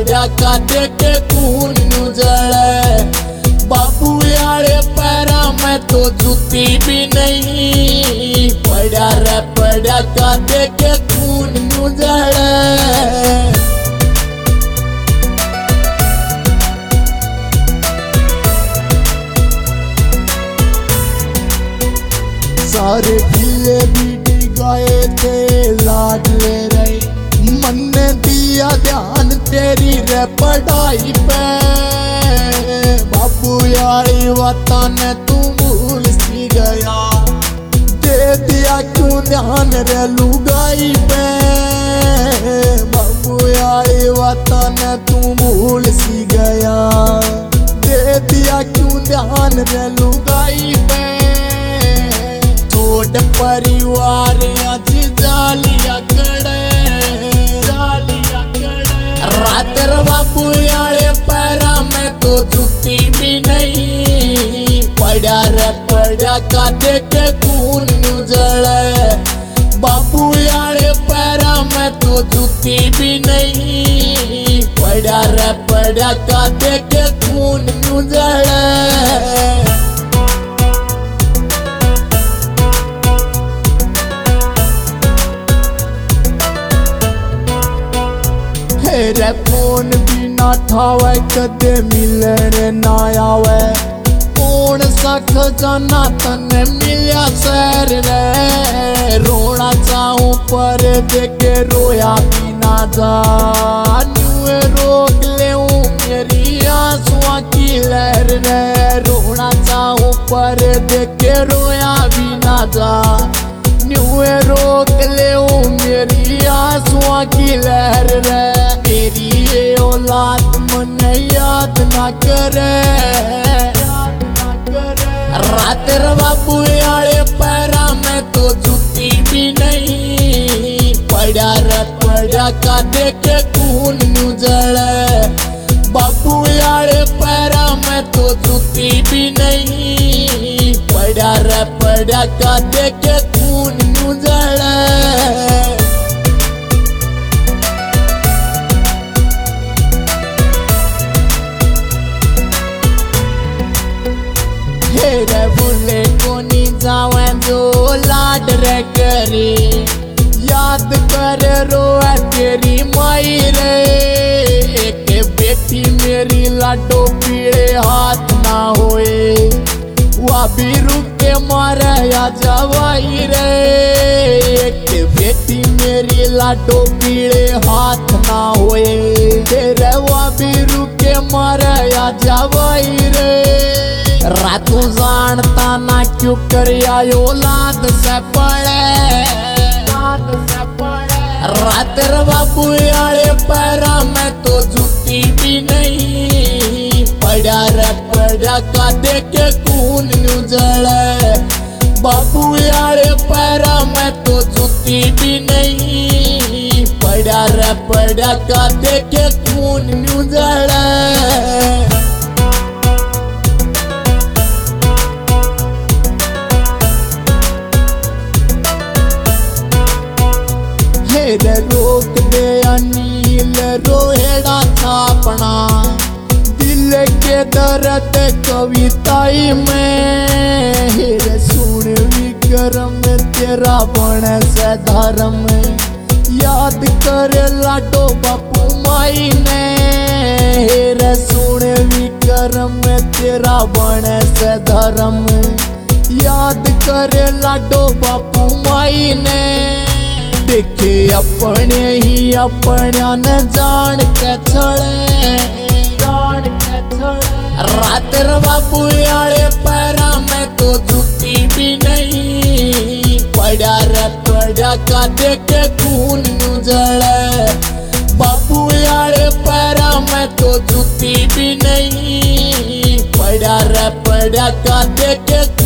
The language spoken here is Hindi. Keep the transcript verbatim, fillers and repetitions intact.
पड़ा का देख खून नू जले। बाबू यारे पैरा में तो जूती भी नहीं, पड़ा रे पड़ा का देख खून नू जले। सारे ढीले बीटी गए थे लाड ले रहे, मन ने दिया ध्यान तेरी रे पढ़ाई पे। बाबू यारी वतन तू भूल सी गया, दे दिया क्यों ध्यान रे लुगाई पे। बाबू यारी वतन तू भूल सी गया, दे दिया क्यों ध्यान रे लुगाई पे। छोड़ परिवार आज जालिया कड़े, जालिया कड़े। रातर बाबू यारे पैरा में तो जूती भी नहीं, पड़ा रे पड़ा का देख खून नू जले। बाबू यारे पैरा में तो जूती भी नहीं, पड़ा रे पड़ा का देख खून नू जले। रे फोन भी ना ठावे कदे मिलने ना आवे, कौन सा खजाना तने मिलिया सैर रे। रोना चाहूं पर देखे रोया भी ना जा, न्यूए रोक ले मेरी आंसुओं की लहर रे। रोना चाहूं पर देखे रोया भी ना जा, न्यूए रोक ले मेरी आंसुओं की लहर रे। मेरी ये औलाद मन याद ना करे, याद ना करे। रातर बाबू यारे पैरा में तो जूती भी नहीं, पड़ा रे पड़ा का देख खून नू जले। बाबू यारे पैरा में तो जूती भी नहीं, पड़ा रे पड़ा का देख खून नू जले। रे बुले को नी जावे जो लाड रे करे, याद कर रोए तेरी माई रे। एक बेटी मेरी लाडो पीड़े हाथ ना होए, वह भी रुक के मारे या जवाई रे। एक बेटी मेरी लाडो पीड़े हाथ ना होए, तेरे वह भी रुक के मारे या जवाई रे। रातू जानता ना क्यों कर औलाद से पड़े, रातर बाबू यारे पैरा में तो जूती भी नहीं, पड़ा रे पड़ा का देख खून नू जले। बाबू यारे पैरा में तो जूती भी नहीं, पड़ा रे पड़ा का देख खून नू जले। रे रोक दे अनिल रोहेड़ा छापना, दिल के दर्द कविताई में। रे सुन विक्रम तेरा बण से धर्म, याद कर लाडो बापू माई ने। रे सुन विक्रम तेरा बण से धर्म, याद कर लाडो बापू माई ने। देखे अपने ही अपना न जान के छड़े, जान के छड़े। रातर बाबू यारे पैरा में तो जूती भी नहीं, पड़ा रे पड़ा का देख खून नू जले। बाबू यारे पैरा में तो जूती भी नहीं, पड़ा रे पड़ा का देख